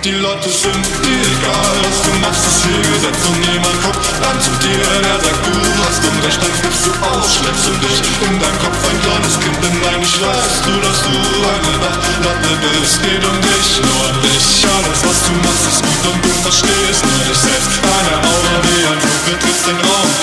Die Leute sind dir egal, was du machst, ist hier Gesetz und niemand guckt dann zu dir. Er sagt, du hast Unrecht, dann flippst du aus, schleppst du dich in dein Kopf ein kleines Kind. Denn eigentlich weißt du, dass du eine Latte bist. Geht um dich, nur um dich. Alles, was du machst, ist gut und du verstehst nur dich selbst. Deine Aura wie ein Flug betrittst den Raum.